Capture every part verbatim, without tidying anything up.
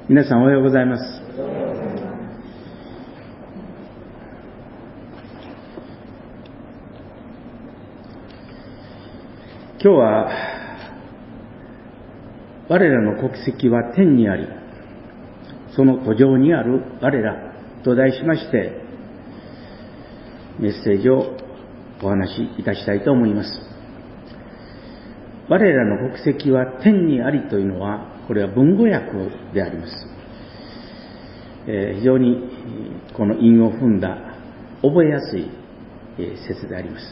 皆さんおはようございます。今日は我らの国籍は天にあり、その途上にある我らと題しましてメッセージをお話しいたしたいと思います。我らの国籍は天にありというのは、これは文語訳であります。えー、非常にこの韻を踏んだ覚えやすい説であります。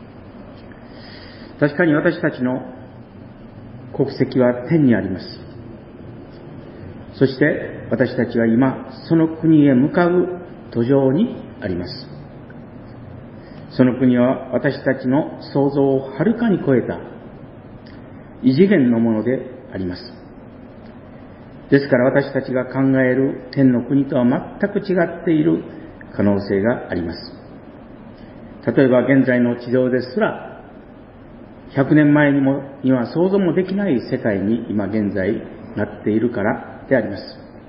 確かに私たちの国籍は天にあります。そして私たちは今その国へ向かう途上にあります。その国は私たちの想像をはるかに超えた異次元のものであります。ですから私たちが考える天の国とは全く違っている可能性があります。例えば現在の地上ですらひゃくねんまえにもには想像もできない世界に今現在なっているからであります。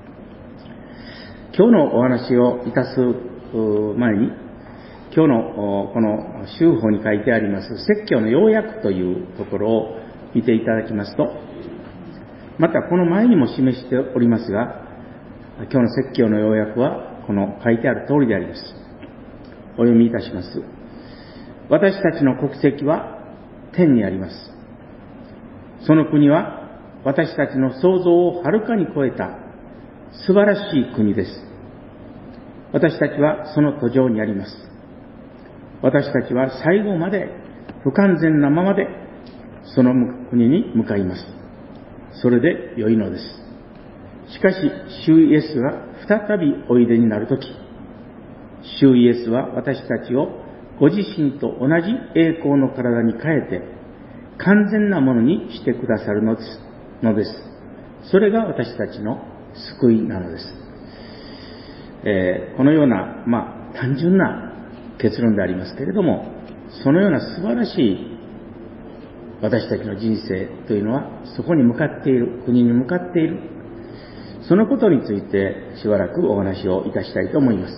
今日のお話をいたす前に、今日のこの修法に書いてあります説教の要約というところを見ていただきますと、またこの前にも示しておりますが、今日の説教の要約はこの書いてある通りであります。お読みいたします。私たちの国籍は天にあります。その国は私たちの想像をはるかに超えた素晴らしい国です。私たちはその途上にあります。私たちは最後まで不完全なままでその国に向かいます。それで良いのです。しかし主イエスが再びおいでになるとき、主イエスは私たちをご自身と同じ栄光の体に変えて完全なものにしてくださるのです。のです。それが私たちの救いなのです。えー、このような、まあ、単純な結論でありますけれども、そのような素晴らしい私たちの人生というのはそこに向かっている、国に向かっている、そのことについてしばらくお話をいたしたいと思います。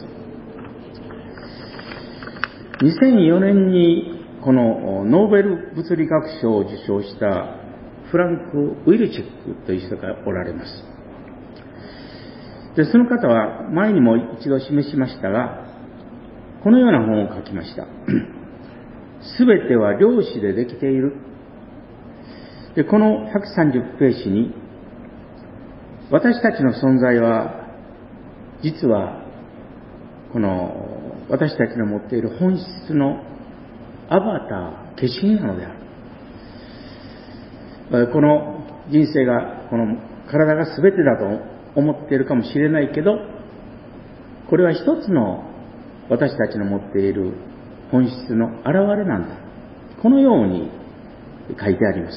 にせんよねんにこのノーベル物理学賞を受賞したフランク・ウィルチェックという人がおられます。で、その方は前にも一度示しましたが、このような本を書きました。すべては量子でできている。で、このひゃくさんじゅうページに、私たちの存在は実はこの私たちの持っている本質のアバター、化身なのである。この人生が、この体が全てだと思っているかもしれないけど、これは一つの私たちの持っている本質の現れなんだ。このように書いてあります。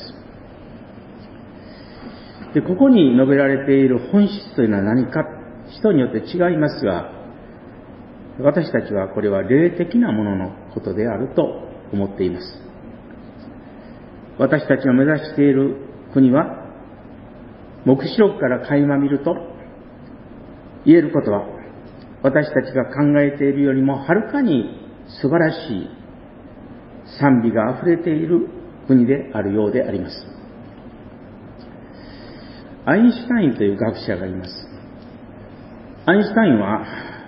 で、ここに述べられている本質というのは何か、人によって違いますが、私たちはこれは霊的なもののことであると思っています。私たちの目指している国は、黙示録から垣間見ると言えることは、私たちが考えているよりもはるかに素晴らしい賛美が溢れている国であるようであります。アインシュタインという学者がいます。アインシュタインは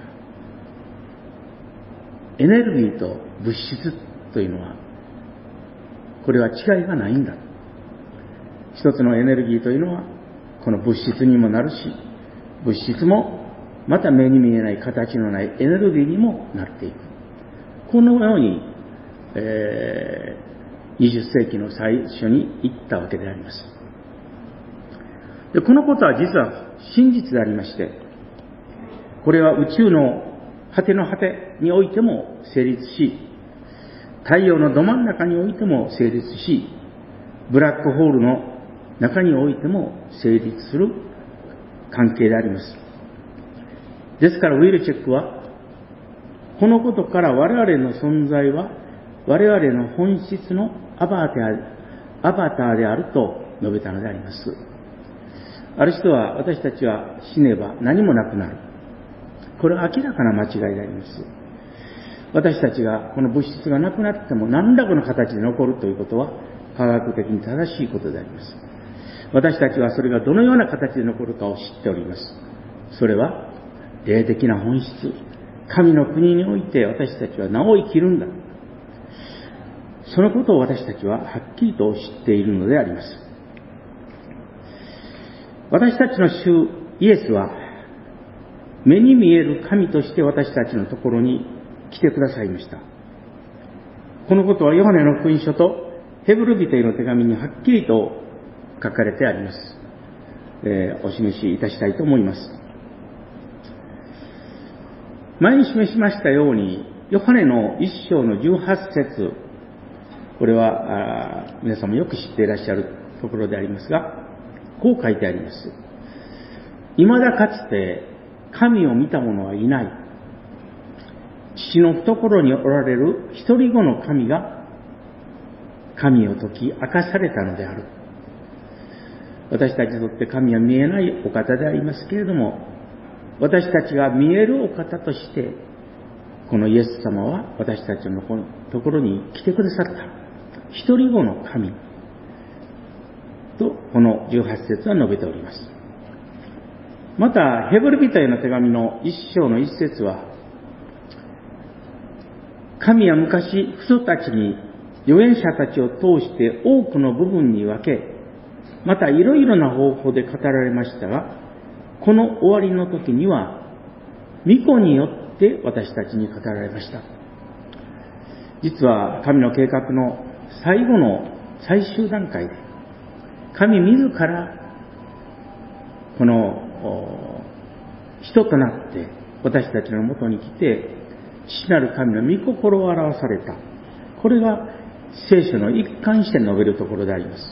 エネルギーと物質というのはこれは違いがないんだ。一つのエネルギーというのはこの物質にもなるし、物質もまた目に見えない形のないエネルギーにもなっていく。このように、えー、にじゅっせいきの最初に言ったわけであります。で、このことは実は真実でありまして、これは宇宙の果ての果てにおいても成立し、太陽のど真ん中においても成立し、ブラックホールの中においても成立する関係であります。ですからウィルチェックは、このことから我々の存在は我々の本質のアバターであると述べたのであります。 ある人は、私たちは死ねば何もなくなる。これは明らかな間違いであります。私たちがこの物質がなくなっても何らかの形で残るということは科学的に正しいことであります。私たちはそれがどのような形で残るかを知っております。それは霊的な本質、神の国において私たちはなお生きるんだ。そのことを私たちははっきりと知っているのであります。私たちの主イエスは目に見える神として私たちのところに来てくださいました。このことはヨハネの福音書とヘブル人への手紙にはっきりと書かれてあります。えー、お示しいたしたいと思います。前に示しましたように、ヨハネの一章のじゅうはち節、これはあ皆さんもよく知っていらっしゃるところでありますが、こう書いてあります。未だかつて神を見た者はいない。父の懐におられる一人子の神が神を解き明かされたのである。私たちにとって神は見えないお方でありますけれども、私たちが見えるお方として、このイエス様は私たちのところに来てくださった。一人子の神と、このじゅうはち節は述べております。また、ヘブル人への手紙の一章の一節は、神は昔、父祖たちに預言者たちを通して多くの部分に分け、またいろいろな方法で語られましたが、この終わりの時には、御子によって私たちに語られました。実は神の計画の最後の最終段階で、神自らこの人となって私たちのもとに来て、父なる神の御心を表された。これが聖書の一貫して述べるところであります。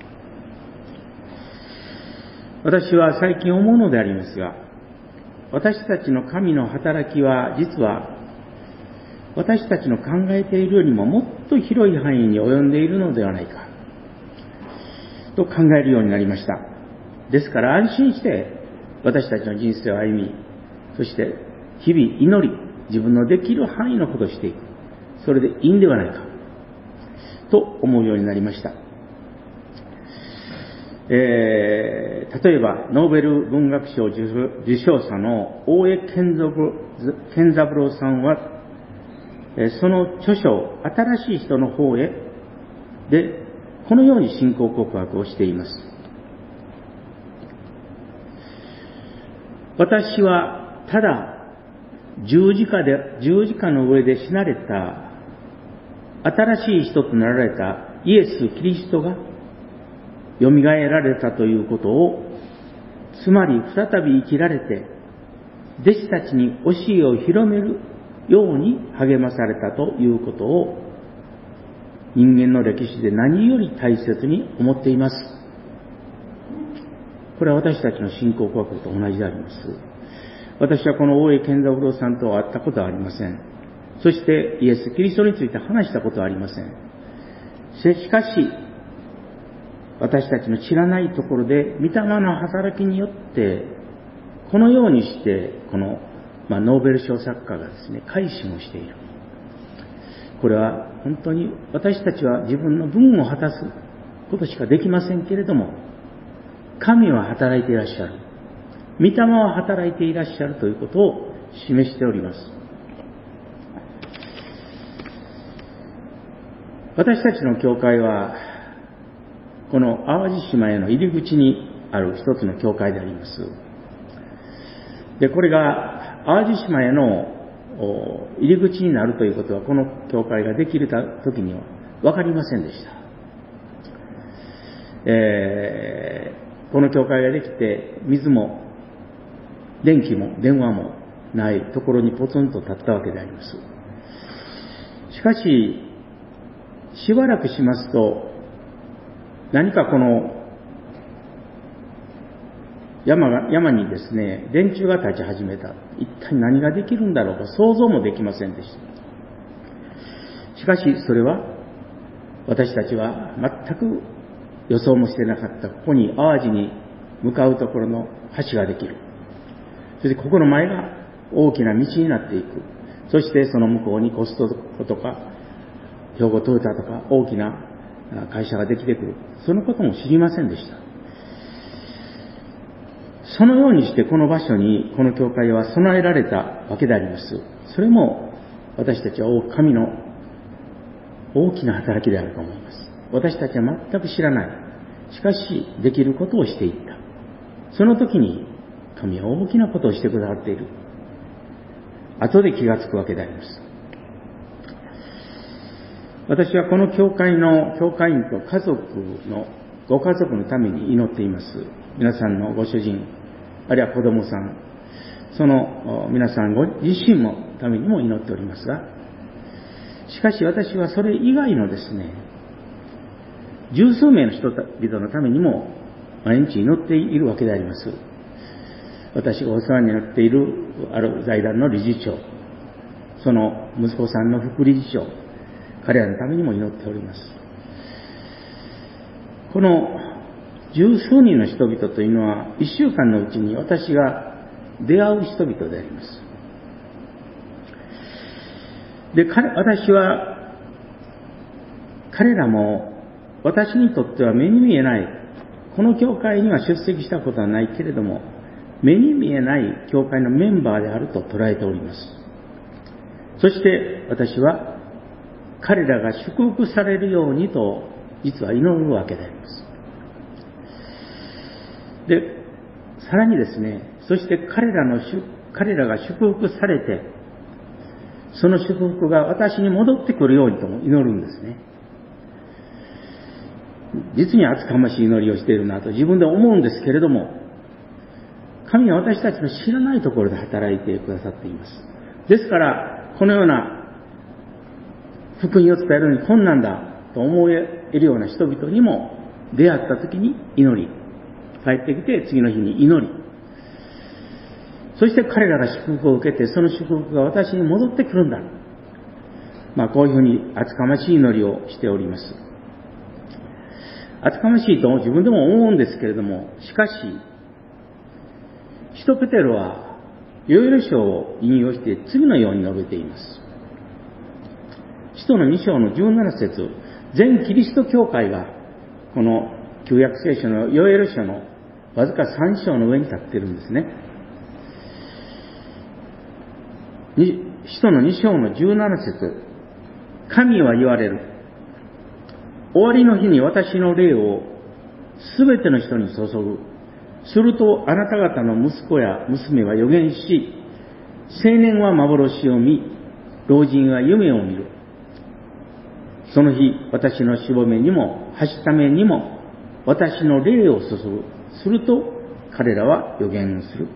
私は最近思うのでありますが、私たちの神の働きは実は私たちの考えているよりももっと広い範囲に及んでいるのではないかと考えるようになりました。ですから安心して私たちの人生を歩み、そして日々祈り、自分のできる範囲のことをしていく。それでいいんではないかと思うようになりました。えー、例えばノーベル文学賞受賞者の大江健三郎さんは、その著書新しい人の方へでこのように信仰告白をしています。私はただ十字架で十字架の上で死なれた新しい人となられたイエス・キリストが蘇られたということを、つまり再び生きられて弟子たちに教えを広めるように励まされたということを、人間の歴史で何より大切に思っています。これは私たちの信仰告白と同じであります。私はこの大江健三郎さんとは会ったことはありません。そしてイエス・キリストについて話したことはありません。しかし私たちの知らないところで御霊の働きによってこのようにしてこの、まあ、ノーベル賞作家がですね改心をしている。これは本当に私たちは自分の分を果たすことしかできませんけれども、神は働いていらっしゃる、御霊は働いていらっしゃるということを示しております。私たちの教会はこの淡路島への入り口にある一つの教会であります。で、これが淡路島への入り口になるということは、この教会ができる時には分かりませんでした。えー、この教会ができて、水も電気も電話もないところにポツンと立ったわけであります。しかし、しばらくしますと、何かこの山が、山にですね、電柱が立ち始めた。一体何ができるんだろうか想像もできませんでした。しかしそれは私たちは全く予想もしてなかった、ここに淡路に向かうところの橋ができる。そしてここの前が大きな道になっていく。そしてその向こうにコストコとか兵庫トヨタとか大きな会社ができてくる。そのことも知りませんでした。そのようにしてこの場所にこの教会は備えられたわけであります。それも私たちは神の大きな働きであると思います。私たちは全く知らない。しかしできることをしていった。その時に神は大きなことをしてくださっている。後で気がつくわけであります。私はこの教会の教会員と家族のご家族のために祈っています。皆さんのご主人、あるいは子供さん、その皆さんご自身のためにも祈っておりますが、しかし私はそれ以外のですね、十数名の人々のためにも毎日祈っているわけであります。私がお世話になっているある財団の理事長、その息子さんの副理事長、彼らのためにも祈っております。この十数人の人々というのは一週間のうちに私が出会う人々であります。で、私は彼らも私にとっては目に見えない、この教会には出席したことはないけれども、目に見えない教会のメンバーであると捉えております。そして私は彼らが祝福されるようにと実は祈るわけであります。で、さらにですね、そして彼らの彼らが祝福されて、その祝福が私に戻ってくるようにとも祈るんですね。実に厚かましい祈りをしているなと自分で思うんですけれども、神は私たちの知らないところで働いてくださっています。ですから、このような福音を伝えるのに困難だと思えるような人々にも出会った時に祈り、帰ってきて次の日に祈り、そして彼らが祝福を受けて、その祝福が私に戻ってくるんだ。まあこういうふうに厚かましい祈りをしております。厚かましいと自分でも思うんですけれども、しかし、使徒ペテロはヨエル書を引用して次のように述べています。使徒のに章のじゅうなな節、全キリスト教会がこの旧約聖書のヨエル書のわずかさん章の上に立っているんですね。使徒のに章のじゅうなな節、神は言われる。終わりの日に私の霊をすべての人に注ぐ。するとあなた方の息子や娘は預言し、青年は幻を見、老人は夢を見る。その日、私のしぼめにも、はしためにも、私の霊を注ぐ。すると、彼らは預言をする。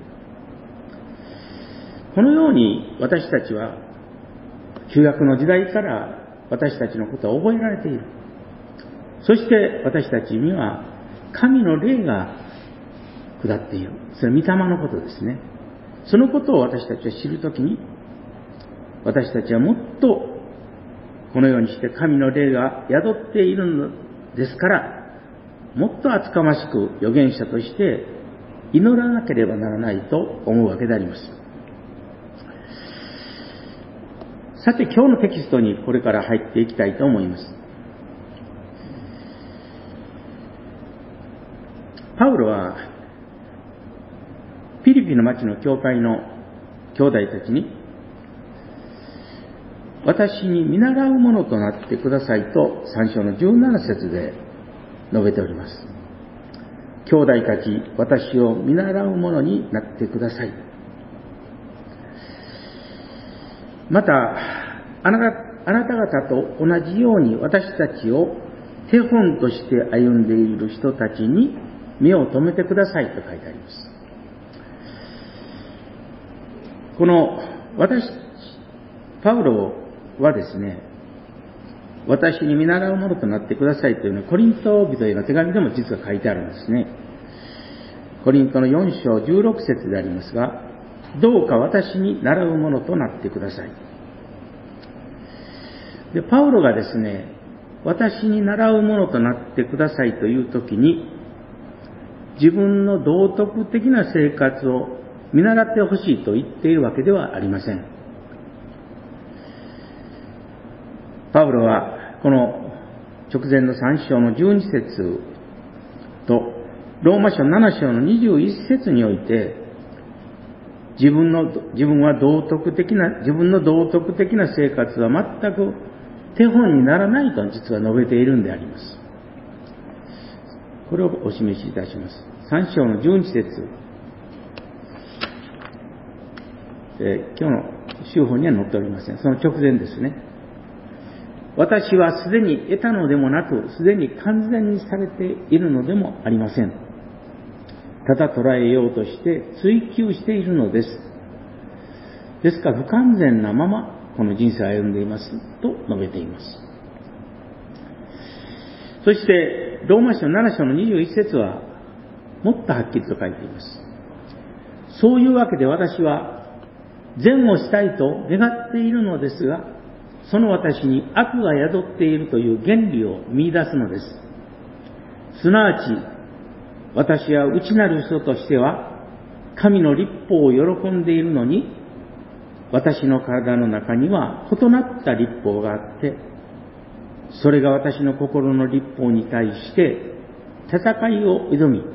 このように私たちは、旧約の時代から私たちのことは覚えられている。そして私たちには、神の霊が下っている。それは御霊のことですね。そのことを私たちは知るときに、私たちはもっとこのようにして神の霊が宿っているのですから、もっと厚かましく預言者として祈らなければならないと思うわけであります。さて今日のテキストにこれから入っていきたいと思います。パウロはピリピの町の教会の兄弟たちに、私に見習うものとなってくださいとさん章のじゅうなな節で述べております。兄弟たち、私を見習うものになってください。また、あなた、あなた方と同じように私たちを手本として歩んでいる人たちに目を留めてくださいと書いてあります。この私、パウロはですね、私に見習うものとなってくださいというのはコリント人への手紙でも実は書いてあるんですね。コリントのよん章じゅうろく節でありますが、どうか私に習うものとなってください。で、パウロがですね、私に習うものとなってくださいというときに、 自分の道徳的な生活を見習ってほしいと言っているわけではありません。パウロはこの直前のさん章のじゅうに節とローマ書なな章のにじゅういち節において、自分の自分は道徳的な自分の道徳的な生活は全く手本にならないと実は述べているんであります。これをお示しいたします。さん章のじゅうに節、えー、今日の修法には載っておりません。その直前ですね。私はすでに得たのでもなく、すでに完全にされているのでもありません。ただ捉えようとして追求しているのです。ですから不完全なままこの人生を歩んでいますと述べています。そしてローマ書なな章のにじゅういち節はもっとはっきりと書いています。そういうわけで私は善をしたいと願っているのですが、その私に悪が宿っているという原理を見出すのです。すなわち私は内なる人としては神の律法を喜んでいるのに、私の体の中には異なった律法があって、それが私の心の律法に対して戦いを挑み、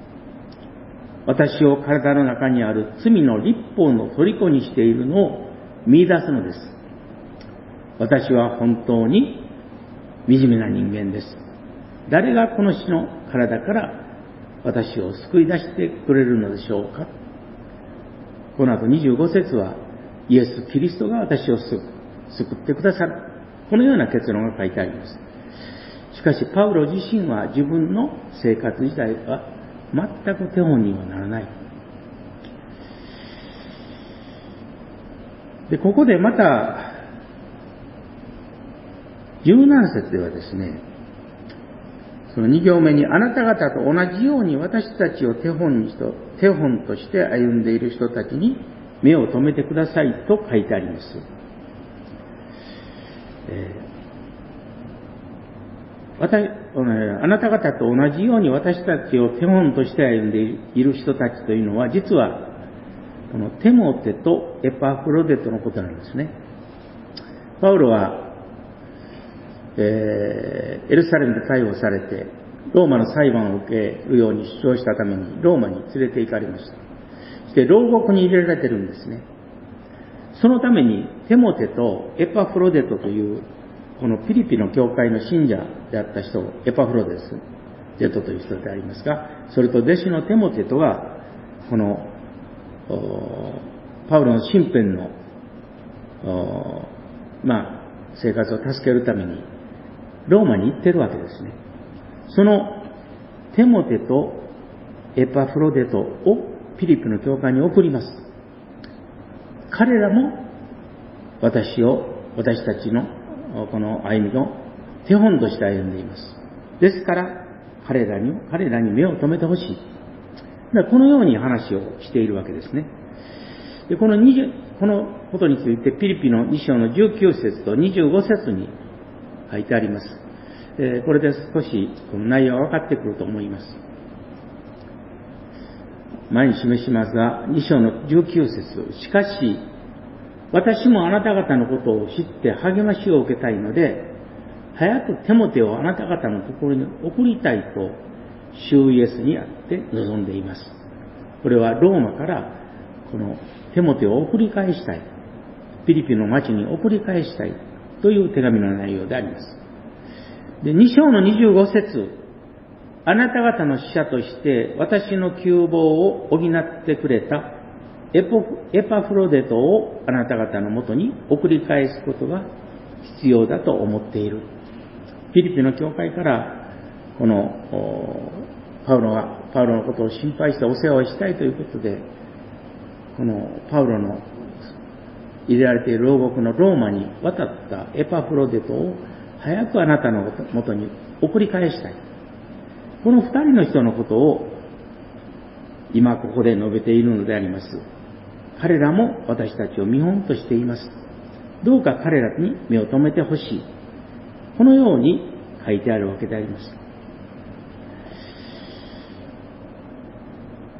私を体の中にある罪の律法の虜にしているのを見出すのです。私は本当に惨めな人間です。誰がこの死の体から私を救い出してくれるのでしょうか。この後にじゅうご節はイエス・キリストが私を救ってくださる、このような結論が書いてあります。しかしパウロ自身は自分の生活自体は全く手本にはならない。で、ここでまたじゅうなな節ではですね、そのに行目に、あなた方と同じように私たちを手本にと手本として歩んでいる人たちに目を留めてくださいと書いてあります。えー、私あなた方と同じように私たちを手本として歩んでいる人たちというのは、実はこのテモテとエパフロデトのことなんですね。パウロはえー、エルサレムで逮捕されてローマの裁判を受けるように主張したためにローマに連れて行かれました。そして牢獄に入れられてるんですね。そのためにテモテとエパフロデトというこのピリピの教会の信者であった人、エパフロデスデトという人でありますが、それと弟子のテモテとはこのパウロの身辺のまあ生活を助けるためにローマに行ってるわけですね。そのテモテとエパフロデトをピリピの教会に送ります。彼らも私を、私たちのこの歩みの手本として歩んでいます。ですから彼らに彼らに目を留めてほしい。だからこのように話をしているわけですね。でこのにじゅうこのことについてピリピのに章のじゅうきゅう節とにじゅうご節に書いてあります。えー、これで少しこの内容が分かってくると思います。前に示しますが、に章のじゅうきゅう節、しかし私もあなた方のことを知って励ましを受けたいので、早くテモテをあなた方のところに送りたいと主イエスにあって望んでいます。これはローマからこのテモテを送り返したい、ピリピの町に送り返したいという手紙の内容であります。で、に章のにじゅうご節、あなた方の使者として私の窮乏を補ってくれたエポエパフロデトをあなた方のもとに送り返すことが必要だと思っている。ピリピの教会からこのパウロがパウロのことを心配してお世話をしたいということで、このパウロの入れられている牢獄のローマに渡ったエパフロデトを早くあなたのもとに送り返したい。この二人の人のことを今ここで述べているのであります。彼らも私たちを見本としています。どうか彼らに目を留めてほしい。このように書いてあるわけであります。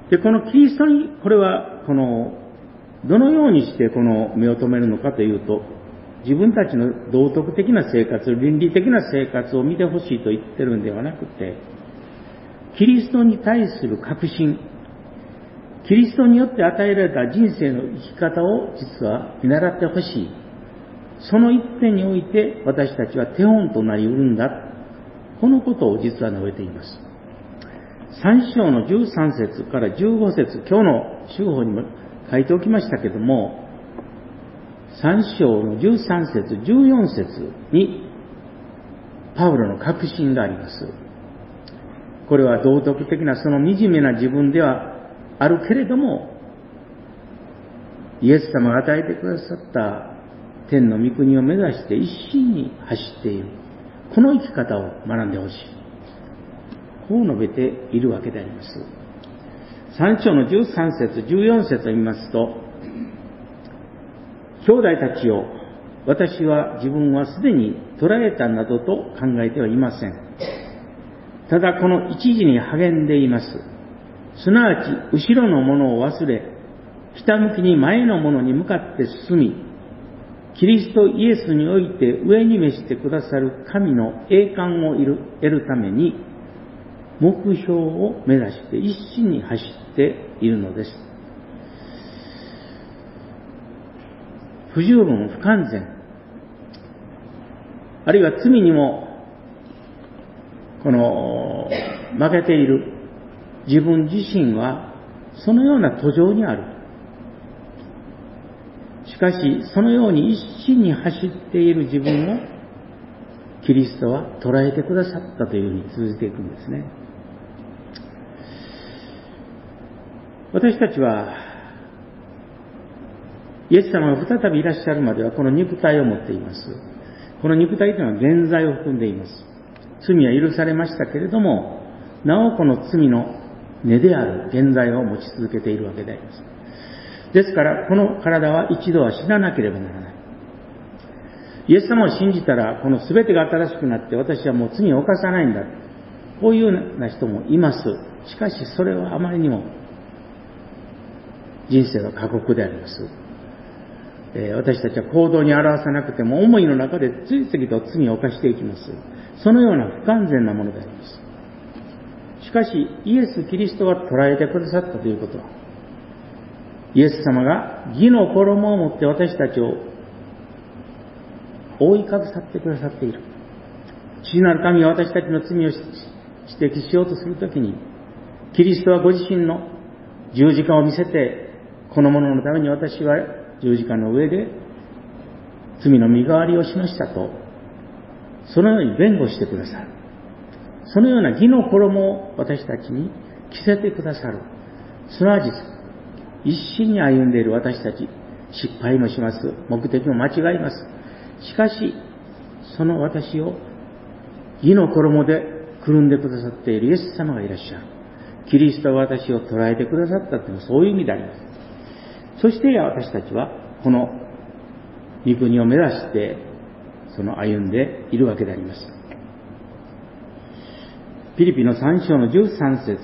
で、このキリストに、これは、この、どのようにしてこの目を留めるのかというと、自分たちの道徳的な生活、倫理的な生活を見てほしいと言ってるんではなくて、キリストに対する確信、キリストによって与えられた人生の生き方を実は見習ってほしい。その一点において私たちは手本となりうるんだ。このことを実は述べています。さん章のじゅうさん節からじゅうご節、今日の週報にも書いておきましたけども、さん章のじゅうさん節、じゅうよん節にパウロの確信があります。これは道徳的なその惨めな自分ではあるけれども、イエス様が与えてくださった天の御国を目指して一心に走っている。この生き方を学んでほしい。こう述べているわけであります。さん章のじゅうさん節、じゅうよん節を見ますと、兄弟たちよ、私は自分はすでに捕らえたなどと考えてはいません。ただこの一時に励んでいます。すなわち後ろのものを忘れ、ひたむきに前のものに向かって進み、キリストイエスにおいて上に召してくださる神の栄冠を得るために、目標を目指して一心に走っているのです。不十分、不完全、あるいは罪にもこの負けている自分自身はそのような途上にある。しかしそのように一心に走っている自分をキリストは捉えてくださったというふうに続いていくんですね。私たちはイエス様が再びいらっしゃるまではこの肉体を持っています。この肉体というのは現在を含んでいます。罪は許されましたけれども、なおこの罪の根である現在を持ち続けているわけであります。ですからこの体は一度は死ななければならない。イエス様を信じたらこの全てが新しくなって私はもう罪を犯さないんだ。こういうような人もいます。しかしそれはあまりにも人生の過酷であります。えー、私たちは行動に表さなくても思いの中で次々と罪を犯していきます。そのような不完全なものであります。しかしイエス・キリストが捉えてくださったということは、イエス様が義の衣を持って私たちを覆いかぶさってくださっている。父なる神が私たちの罪を指摘しようとするときに、キリストはご自身の十字架を見せて、この者のために私は十字架の上で罪の身代わりをしましたと、そのように弁護してくださる。そのような義の衣を私たちに着せてくださる。すなわち一心に歩んでいる私たち、失敗もします。目的も間違います。しかし、その私を義の衣でくるんでくださっているイエス様がいらっしゃる。キリストは私を捉えてくださったというのはそういう意味であります。そして私たちはこの御国を目指してその歩んでいるわけであります。ピリピのさん章のじゅうさん節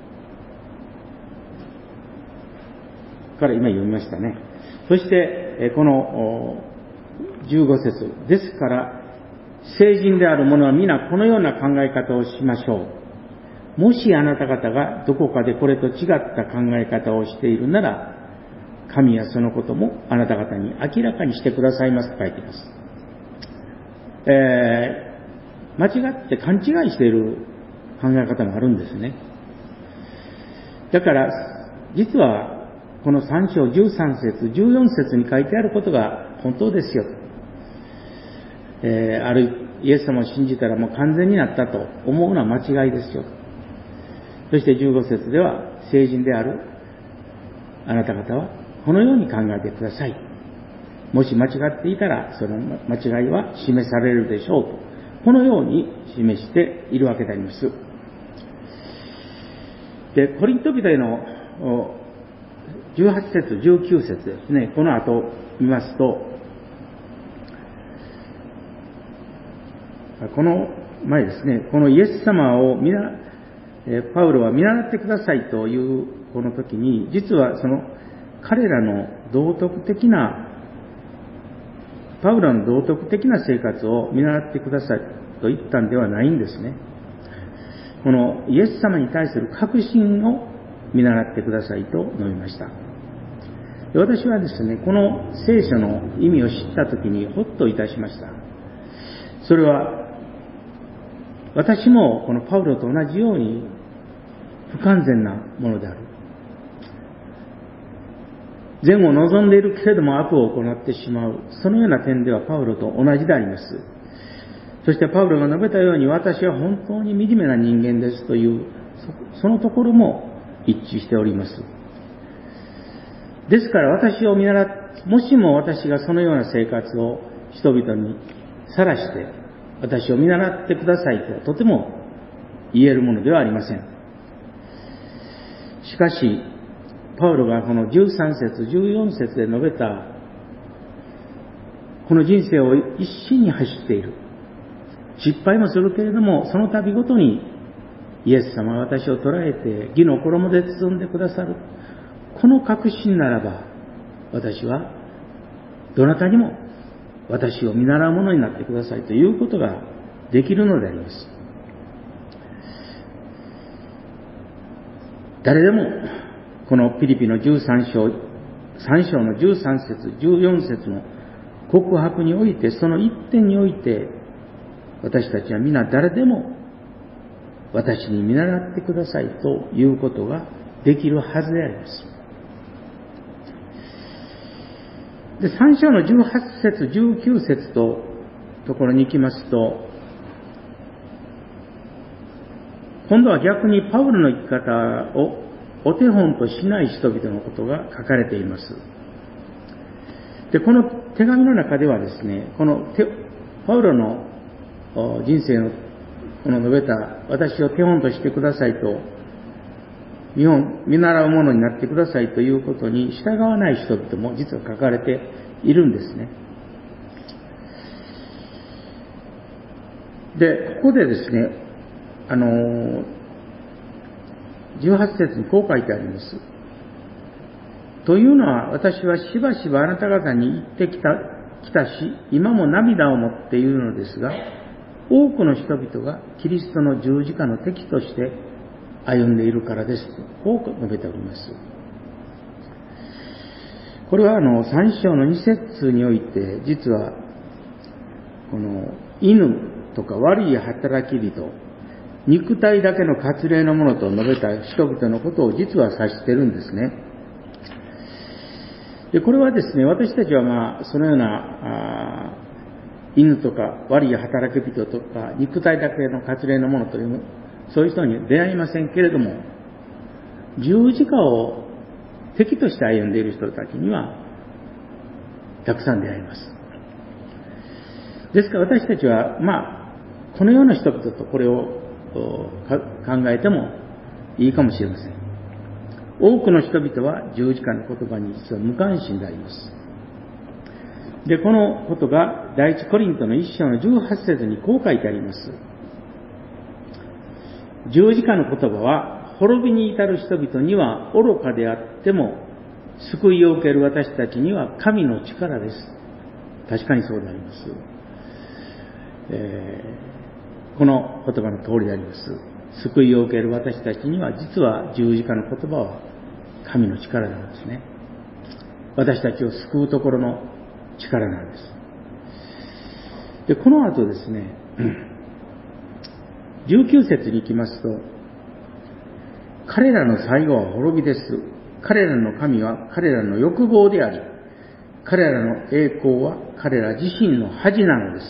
から今読みましたね。そしてこのじゅうご節ですから、聖人である者は皆このような考え方をしましょう。もしあなた方がどこかでこれと違った考え方をしているなら、神はそのこともあなた方に明らかにしてくださいますと書いています。えー、間違って勘違いしている考え方もあるんですね。だから実はこのさん章じゅうさん節、じゅうよん節に書いてあることが本当ですよ。えー、あるイエス様を信じたらもう完全になったと思うのは間違いですよ。そしてじゅうご節では、聖人であるあなた方はこのように考えてください。もし間違っていたらその間違いは示されるでしょうと、このように示しているわけであります。で、コリント人へのじゅうはち節、じゅうきゅう節ですね。この後見ますと、この前ですね、このイエス様を皆、 パウロは見習ってくださいというこの時に、実はその彼らの道徳的な、パウロの道徳的な生活を見習ってくださいと言ったんではないんですね。このイエス様に対する確信を見習ってくださいと述べました。私はですね、この聖書の意味を知ったときにほっといたしました。それは、私もこのパウロと同じように不完全なものである。善を望んでいるけれども悪を行ってしまう。そのような点ではパウロと同じであります。そしてパウロが述べたように、私は本当に惨めな人間ですという、そのところも一致しております。ですから私を見習っ、もしも私がそのような生活を人々にさらして、私を見習ってくださいととても言えるものではありません。しかし、パウロがこのじゅうさん節、じゅうよん節で述べた、この人生を一心に走っている。失敗もするけれども、その度ごとにイエス様は私を捉えて義の衣で包んでくださる。この確信ならば、私はどなたにも私を見習うものになってくださいということができるのであります。誰でもこのピリピのじゅうさん章、さん章のじゅうさん節、じゅうよん節の告白において、その一点において、私たちは皆誰でも私に見習ってくださいということができるはずであります。で、さん章のじゅうはち節、じゅうきゅう節とところに行きますと、今度は逆にパウロの生き方をお手本としない人々のことが書かれています。で、この手紙の中ではですね、このパウロの人生のこの述べた私を手本としてくださいと、見本、見習うものになってくださいということに従わない人々も実は書かれているんですね。で、ここでですね、あの、じゅうはち節にこう書いてあります。というのは、私はしばしばあなた方に言ってきた、きたし、今も涙を持っているのですが、多くの人々がキリストの十字架の敵として歩んでいるからですと、こう述べております。これはあの、さん章のに節において、実は、この、犬とか悪い働き人、肉体だけの割礼のものと述べた人々のことを実は指しているんですね。で、これはですね、私たちはまあ、そのような、犬とか悪い働き人とか肉体だけの割礼のものという、そういう人に出会いませんけれども、十字架を敵として歩んでいる人たちには、たくさん出会います。ですから私たちは、まあ、このような人々とこれを考えてもいいかもしれません。多くの人々は十字架の言葉に実は無関心であります。で、このことが第一コリントの一章のじゅうはち節にこう書いてあります。十字架の言葉は滅びに至る人々には愚かであっても救いを受ける私たちには神の力です。確かにそうであります。えー、この言葉の通りであります。救いを受ける私たちには実は十字架の言葉は神の力なんですね。私たちを救うところの力なんです。で、この後ですね、じゅうきゅう節に行きますと、彼らの最後は滅びです。彼らの神は彼らの欲望であり、彼らの栄光は彼ら自身の恥なのです。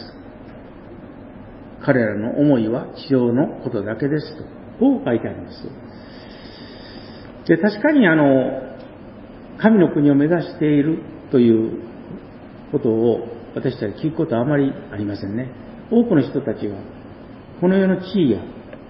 彼らの思いは地上のことだけですと、こう書いてあります。で、確かにあの、神の国を目指しているということを私たち聞くことはあまりありませんね。多くの人たちは、この世の地位や、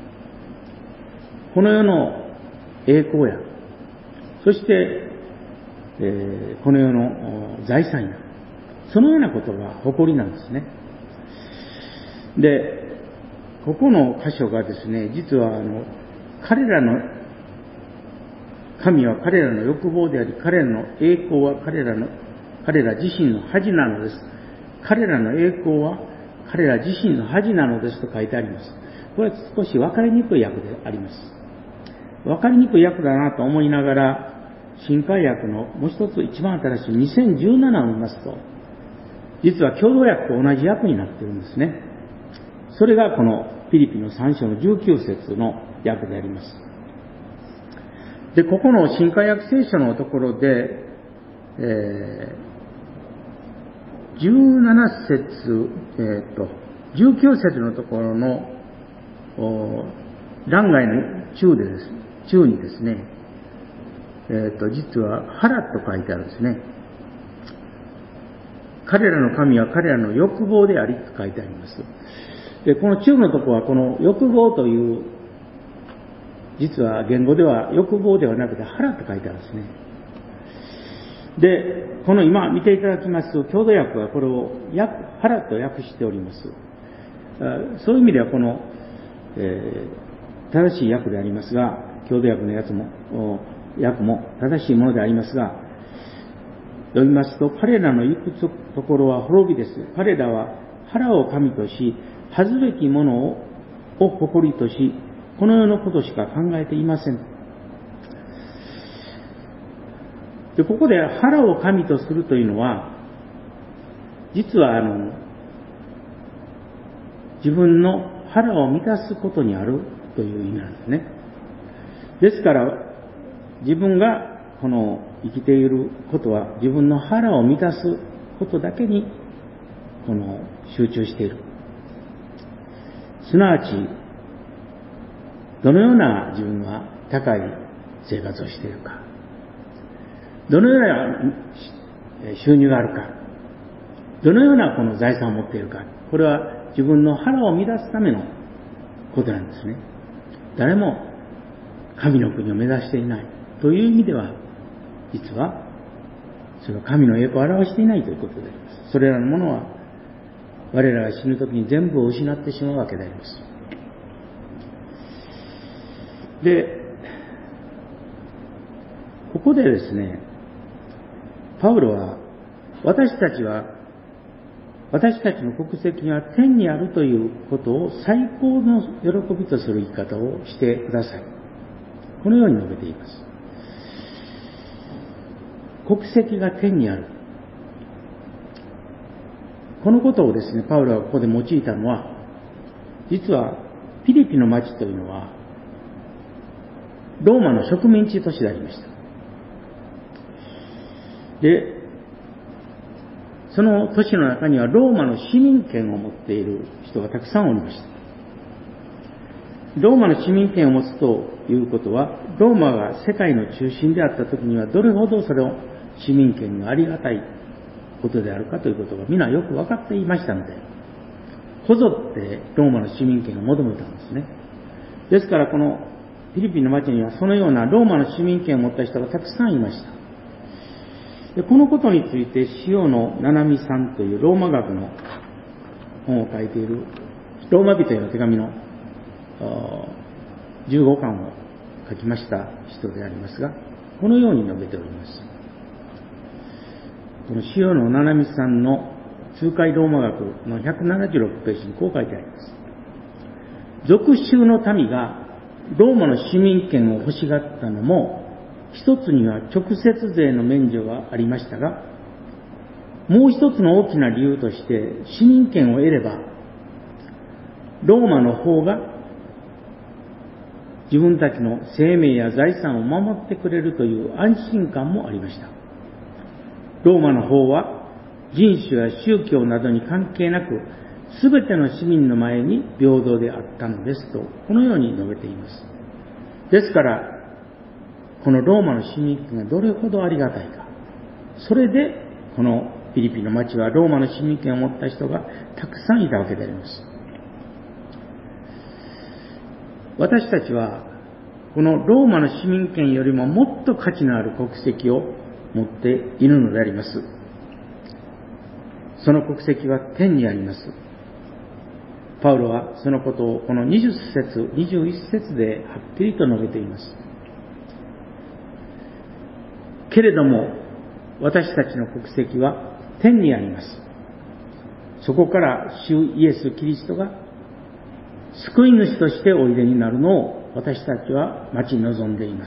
この世の栄光や、そして、えー、この世の財産や、そのようなことが誇りなんですね。で、ここの箇所がですね、実はあの、 彼らの神は彼らの欲望であり、彼らの栄光は彼らの彼ら自身の恥なのです。彼らの栄光は彼ら自身の恥なのですと書いてあります。これは少し分かりにくい訳であります。分かりにくい訳だなと思いながら、新海訳のもう一つ一番新しいにせんじゅうななを見ますと、実は共同訳と同じ訳になっているんですね。それがこのフィリピのさん章のじゅうきゅう節の訳であります。で、ここの新海訳聖書のところで、えー、じゅうなな節、えー、とじゅうきゅう節のところの欄外の中でです、中にですね、えー、と実は腹と書いてあるんですね。彼らの神は彼らの欲望でありと書いてあります。で、この中のところはこの欲望という、実は言語では欲望ではなくて腹と書いてあるんですね。で、この今見ていただきます共同訳はこれを腹と訳しております。そういう意味ではこの、えー、正しい訳でありますが、共同訳のやつも訳も正しいものでありますが、読みますと、彼らの行くところは滅びです。彼らは腹を神とし、恥ずべきものを誇りとし、この世のことしか考えていません。で、ここで腹を神とするというのは、実はあの自分の腹を満たすことにあるという意味なんですね。ですから自分がこの生きていることは自分の腹を満たすことだけにこの集中している。すなわちどのような自分は高い生活をしているか、どのような収入があるか、どのようなこの財産を持っているか、これは自分の腹を満たすためのことなんですね。誰も神の国を目指していないという意味では、実はその神の栄光を表していないということであります。それらのものは我らが死ぬ時に全部を失ってしまうわけであります。で、ここでですね、パウロは私たちは私たちの国籍が天にあるということを最高の喜びとする生き方をしてください。このように述べています。国籍が天にある。このことをですね、パウロがここで用いたのは、実はフィリピの町というのはローマの植民地都市でありました。で、その都市の中にはローマの市民権を持っている人がたくさんおりました。ローマの市民権を持つということは、ローマが世界の中心であった時にはどれほどそれを市民権がありがたいことであるかということが皆よく分かっていましたので、こぞってローマの市民権を求めたんですね。ですからこのフィリピンの町にはそのようなローマの市民権を持った人がたくさんいました。で、このことについて塩野七海さんというローマ学の本を書いているローマ人への手紙のじゅうごかんを書きました人でありますが、このように述べております。この塩野七海さんの通解ローマ学のひゃくななじゅうろくページにこう書いてあります。属州の民がローマの市民権を欲しがったのも、一つには直接税の免除がありましたが、もう一つの大きな理由として、市民権を得ればローマの方が自分たちの生命や財産を守ってくれるという安心感もありました。ローマの方は人種や宗教などに関係なく、すべての市民の前に平等であったのですと、このように述べています。ですからこのローマの市民権がどれほどありがたいか、それでこのフィリピンの町はローマの市民権を持った人がたくさんいたわけであります。私たちはこのローマの市民権よりももっと価値のある国籍を持っているのであります。その国籍は天にあります。 パウロはそのことをこのにじゅっ節、にじゅういち節ではっきりと述べています。けれども私たちの国籍は天にあります。そこから主イエス・キリストが救い主としておいでになるのを私たちは待ち望んでいます。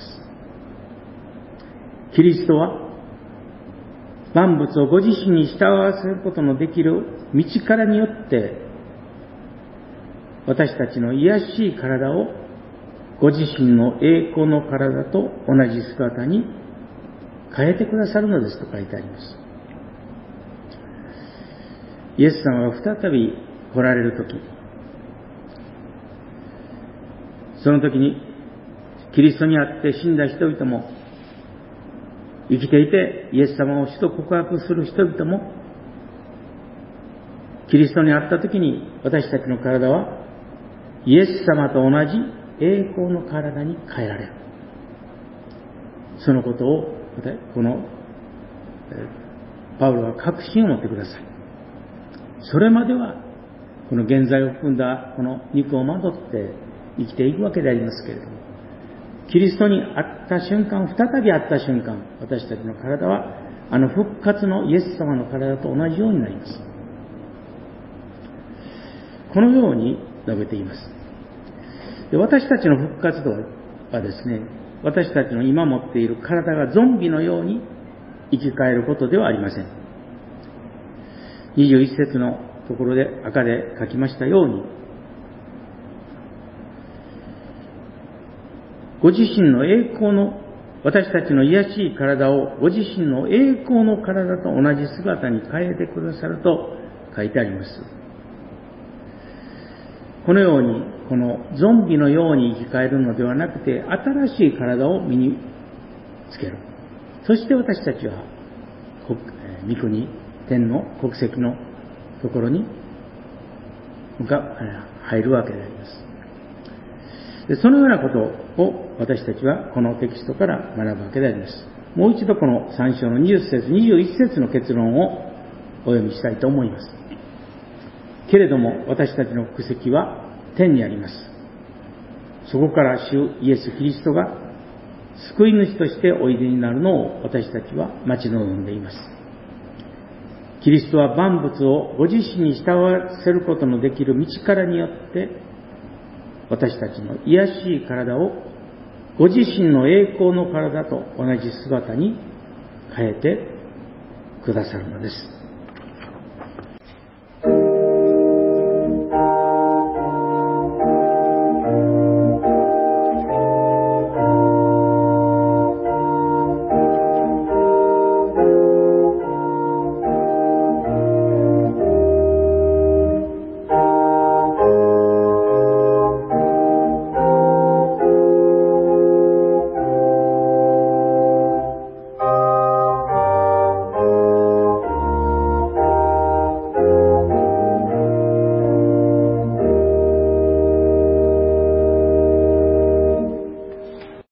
キリストは万物をご自身に従わせることのできる道からによって私たちの卑しい体をご自身の栄光の体と同じ姿に変えてくださるのですと書いてあります。イエス様が再び来られるとき、その時にキリストにあって死んだ人々も、生きていてイエス様を主と告白する人々も、キリストにあった時に私たちの体はイエス様と同じ栄光の体に変えられる。そのことをこのパウロは確信を持ってください。それまではこの現在を含んだこの肉をまとって生きていくわけでありますけれども、キリストに会った瞬間、再び会った瞬間、私たちの体はあの復活のイエス様の体と同じようになります。このように述べています。で、私たちの復活とはですね、私たちの今持っている体がゾンビのように生き返ることではありません。にじゅういち節のところで赤で書きましたように、ご自身の栄光の、私たちの卑しい体をご自身の栄光の体と同じ姿に変えてくださると書いてあります。このように、このゾンビのように生き返るのではなくて、新しい体を身につける。そして私たちは、御国、天の国籍のところに入るわけであります。で、そのようなことを私たちはこのテキストから学ぶわけであります。もう一度このさん章のにじゅっ節、にじゅういち節の結論をお読みしたいと思います。けれども私たちの国籍は天にあります。そこから主イエス・キリストが救い主としておいでになるのを私たちは待ち望んでいます。キリストは万物をご自身に従わせることのできる道からによって私たちの卑しい体をご自身の栄光の体と同じ姿に変えてくださるのです。